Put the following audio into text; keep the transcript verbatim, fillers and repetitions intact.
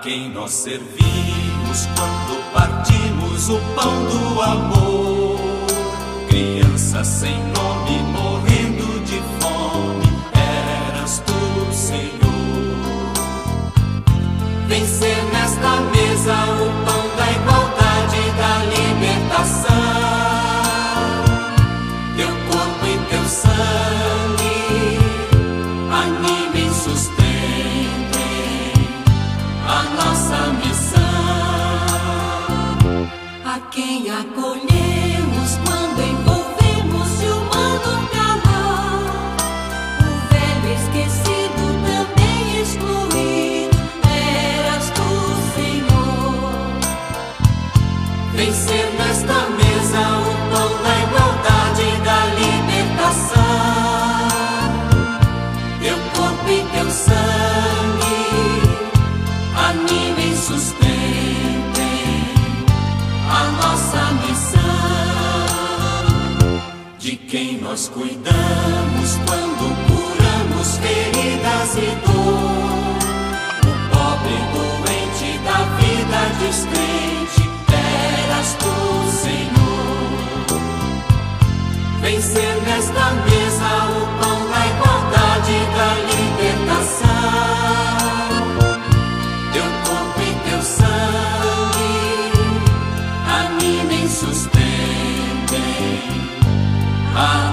quem nós servimos quando partimos o pão do amor. Criança sem nome morrendo de fome, eras tu, Senhor. Vencer nesta mesa o pão da igualdade e da libertação. Teu corpo e teu sangue animem, sustentem a nossa missão. A quem acolhemos quando envolvemos de humano calor, o velho esquecido também excluído, eras tu, Senhor. Vencer nesta mesa o pão da igualdade e da libertação. Teu corpo e teu sangue animem, sustentem a nossa missão. De quem nós cuidamos quando curamos feridas e dor. O pobre doente da vida descrente, eras tu, Senhor. Vencer nesta mesa o pão da igualdade e da libertação. Teu corpo e teu sangue animem, sustentem a